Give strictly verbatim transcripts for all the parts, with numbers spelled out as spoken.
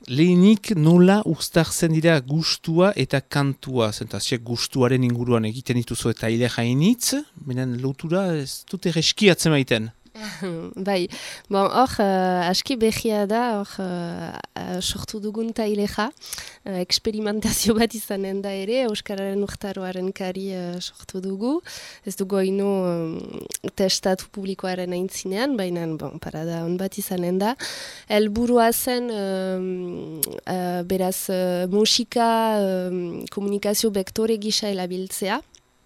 lehenik nola uztartzen dira gustua eta kantua, zentazia gustuaren inguruan egiten dituzu eta ile jainitz, benen lotura ez dute reskiatzen maiten. Bai, bon, hor, uh, aski behia da, hor, uh, sortu dugun taileja, uh, eksperimentazio bat izanen da ere, Euskararen urtaroaren kari uh, sortu dugu, ez dugu ino um, testatu publikoaren aintzinean, baina, bon, parada on bat izanen da. Helburua zen, um, uh, beraz, uh, musika, um, komunikazio bektore gisa erabiltzea,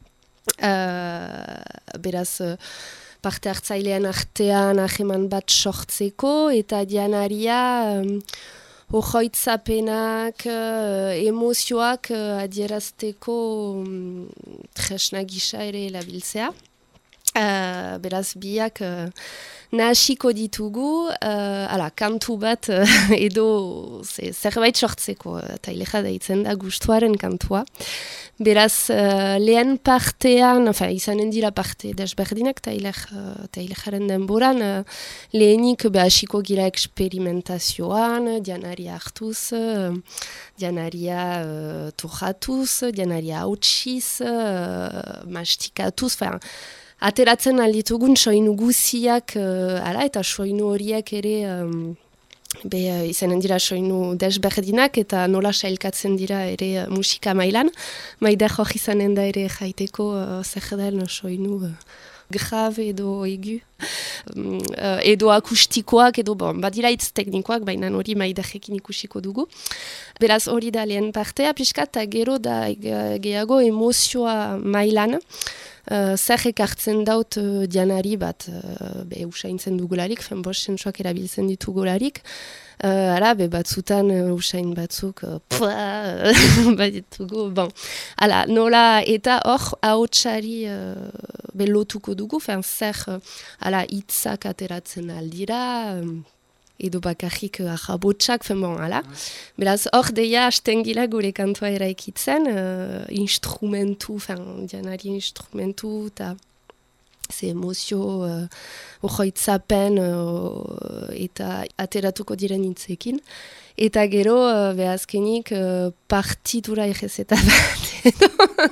uh, beraz, uh, parte hartzailean artean aheman bat sortzeko, eta dianaria um, ojoitzapenak, uh, emozioak uh, adierazteko um, tresna gisa ere erabiltzea. Uh, beraz biak uh, nahasiko ditugu, uh, ala, kantu bat uh, edo ze, zerbait sortzeko, uh, taileja deitzen da gustuaren kantua. Beraz, uh, lehen partean, enfin, izanen dira parte desberdinak tailer, uh, tailejaren denboran, uh, lehenik behasiko gira eksperimentazioan, dianaria hartuz, uh, dianaria uh, turratuz, dianaria hautsiz, uh, mastikatuz, enfin, ateratzen alditugun soinu guziak, uh, ala, eta soinu horiek ere um, be, uh, izanen dira soinu desberdinak eta nola sailkatzen dira ere uh, musika mailan. Maida hor izanen da ere jaiteko uh, zer den soinu uh, grave edo egu, um, uh, edo akustikoak, edo bon, badira hitz teknikoak, baina hori maidajekin ikusiko dugu. Beraz hori da lehen partea, pixka eta gero da gehiago emozioa mailan. Uh, zer ekartzen daut uh, dianari bat, uh, be usaintzen dugularik, fen bost sentsuak erabiltzen ditugularik, uh, ara, be batzutan uh, usain batzuk, uh, pua, bat ditugu, bon. Ala, nola, eta hor, ahotsari uh, be lotuko dugu, fen zer, uh, ala, hitzak ateratzen aldira, um, edo bakarrik uh, ahabotsak, fen bon, ala. Beraz, hor deia hasten gila gure kantua eraikitzen, uh, instrumentu, fen, dianari instrumentu, eta ze emozio, uh, ojoitzapen, uh, eta ateratuko diren hitzekin. Eta gero, uh, behazkenik, uh, partitura egezeta bat, edo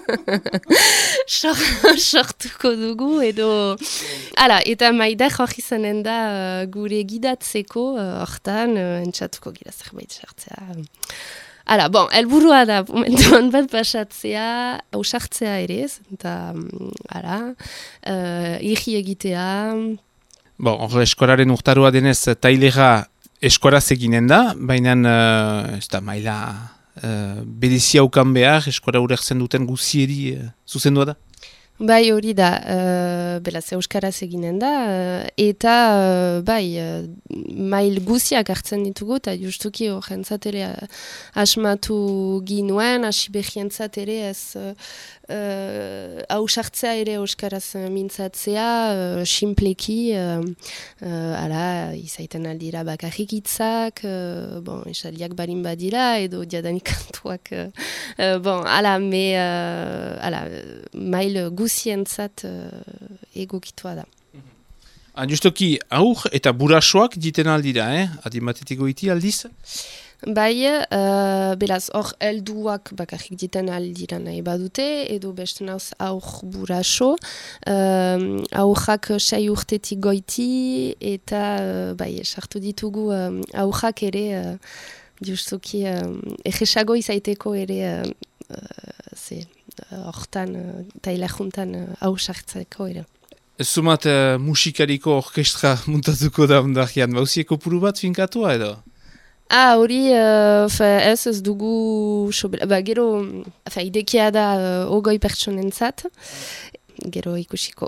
sortuko dugu, edo... Hala, eta maida hor izanen da uh, gure gidatzeko, hortan, uh, uh, entzatuko gira zerbait sartzea. Hala, bon, helburua da, momentuan bat pasatzea, ausartzea ere, eta, hala, uh, irri egitea. Bon, hor eskolaren urtaroa denez, tailera eskoraz eginen da, baina uh, ez da maila uh, berezia ukan behar, eskora urertzen duten guzieri uh, zuzendua da? Bai, hori da, uh, belaz euskaraz eginen da, uh, eta uh, bai, uh, mail guziak hartzen ditugu, eta justuki horrentzat ere uh, asmatu ginuen, hasi behientzat ere ez uh, uh, hausartzea ere euskaraz mintzatzea, uh, simpleki, uh, uh, ala, izaiten aldira bakarrik hitzak, uh, bon, esaldiak barin badira, edo diadanik kantuak, uh, uh, bon, ala, me, uh, ala, mail guziak, zientzat uh, egokitua da. Ah, justoki, aur eta burasoak diten aldira, eh? Adimatetik goiti aldiz? Bai, uh, beraz, hor helduak bakarrik diten aldira nahi badute, edo beste nauz aur buraso, uh, aurrak sei urtetik goiti, eta uh, bai, sartu ditugu uh, aurrak ere, uh, justuki, uh, egesago izaiteko ere, uh, uh, ze, hortan, uh, taila juntan hau uh, sartzeko ere. Zumat uh, musikariko orkestra muntatuko da ondakian, bauzieko puru bat finkatua edo? Ah, hori, uh, ez ez dugu, sobel, ba, gero, fa, idekia da uh, ogoi pertsonentzat, gero ikusiko.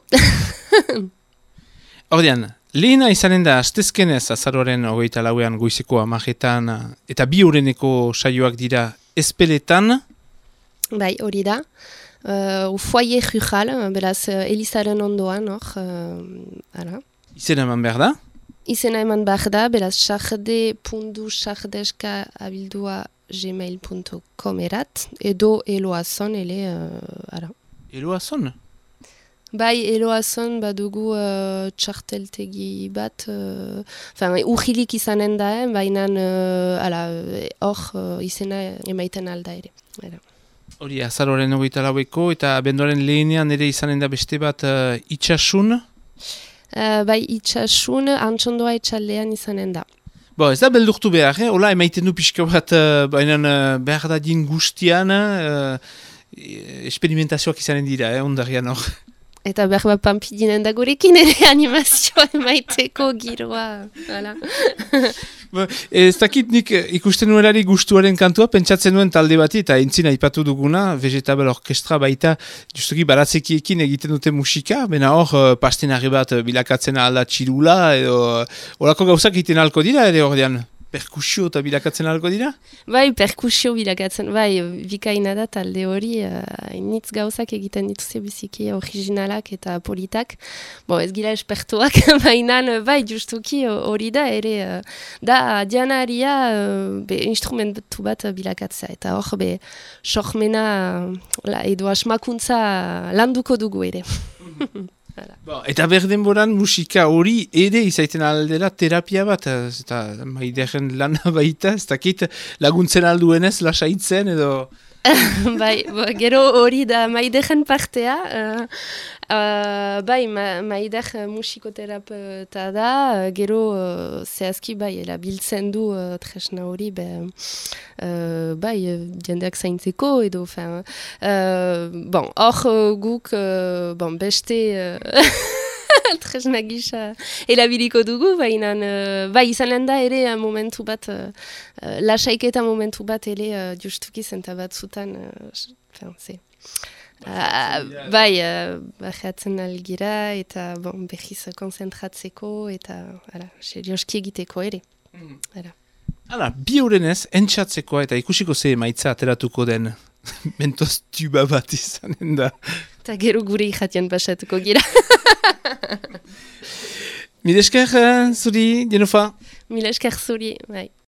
Ordean, lehena izanen da astezkenez azaroaren hogeita lauean goizeko amajetan eta bi ureneko saioak dira ezpeletan. Bai, hori da. Uh, foyer rural, beraz, uh, Elizaren ondoan, hor, uh, izena eman behar da? Izena eman behar da, beraz, sarde puntu sardeska abildua gmail puntu com erat, edo eloazon, ele, uh, ara. Eloazon? Bai, eloazon badugu uh, txarteltegi bat, uh, enfin, urrilik izanen da, eh, baina hor uh, uh, izena emaiten alda ere. Era. Hori, azaroren hogeita laueko eta abenduaren lehenean ere izanen da beste bat uh, itxasun? Uh, bai, itxasun, antxondoa etxaldean izanen da. Bo, ez da beldurtu behar, eh? Ola, emaiten du pixka bat, uh, baina uh, behar da din guztian, uh, experimentazioak izanen dira, eh, ondarian hor. Eta behar bat pampidinen da gurekin ere animazioa emaiteko giroa. Hala. Ba, ez dakit nik ikusten nuelari gustuaren kantua, pentsatzen nuen talde bati, eta entzina aipatu duguna, Vegetable Orkestra baita, justuki baratzekiekin egiten dute musika, bena hor, pastenari bat bilakatzen alda txirula, edo horako gauzak egiten alko dira, ere ordean, perkusio eta bilakatzen alko dira? Bai, perkusio bilakatzen, bai, bikaina da talde hori, uh, nitz gauzak egiten dituzte biziki originalak eta politak. Bo, ez gira espertuak, baina bai, justuki hori da, ere, uh, da dianaria uh, be, instrumentu bat bilakatzea, eta hor, be, sormena, uh, edo asmakuntza landuko dugu ere. Bon, eta berdenboran musika hori ere izaiten aldera terapia bat, eta maideren lana baita, ez dakit laguntzen alduenez, lasaitzen edo... bai, bo, gero hori da maideren partea, uh, uh, bai, ma, maider musikoterapeuta da, uh, gero uh, zehazki bai, erabiltzen du uh, tresna hori, be, uh, bai, jendeak zaintzeko edo, fin, uh, bon, hor uh, guk, uh, bon, beste... Uh, tresna gisa erabiliko dugu, baina uh, bai, izanen da ere uh, momentu bat, uh, uh, lasaiketa momentu bat ere uh, justuki zenta bat zutan, uh, ze. Uh, bai, uh, bajeatzen algira eta bon, behiz konzentratzeko eta ara, serioski egiteko ere. Mm. Ara. Hala, bi eurenez, entxatzekoa eta ikusiko ze emaitza ateratuko den mentoz tuba bat izanen da. Eta gero gure ikatian pasatuko gira. Mil esker zuri, Jennifer. Mil esker zuri, bai.